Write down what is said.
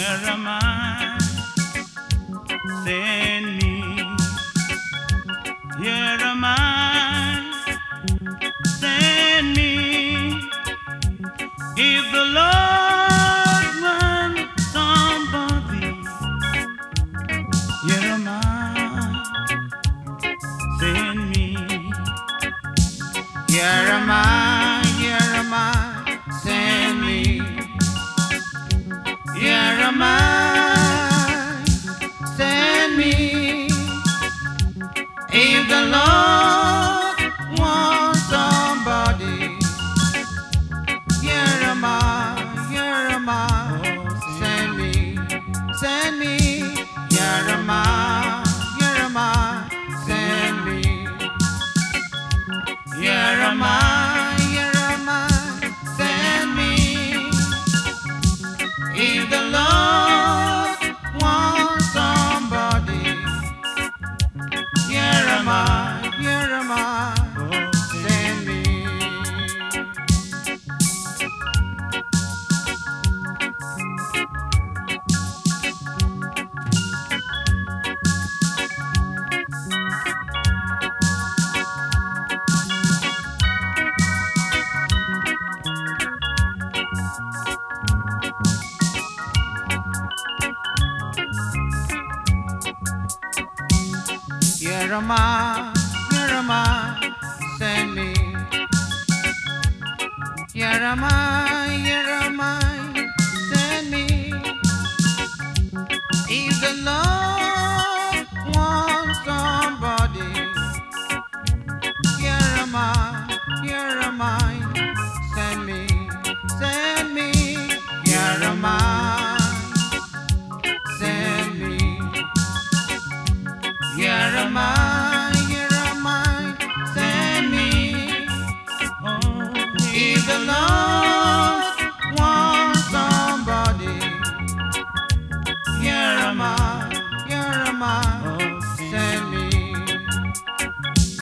Here am I, send me. Here am I, send me. If the Lord wants somebody, here am I, send me. Here am I, send me. Here am I, send me. If the Lord wants somebody, here am I, send me, send me. Here am I, send me. Here am I, send me. If the Lord wants somebody, here am I, send me. Here am I, send me. Here am I, send me. If the Lord wants somebody, here am I, send me, send me. Here am I, send me. Here am I.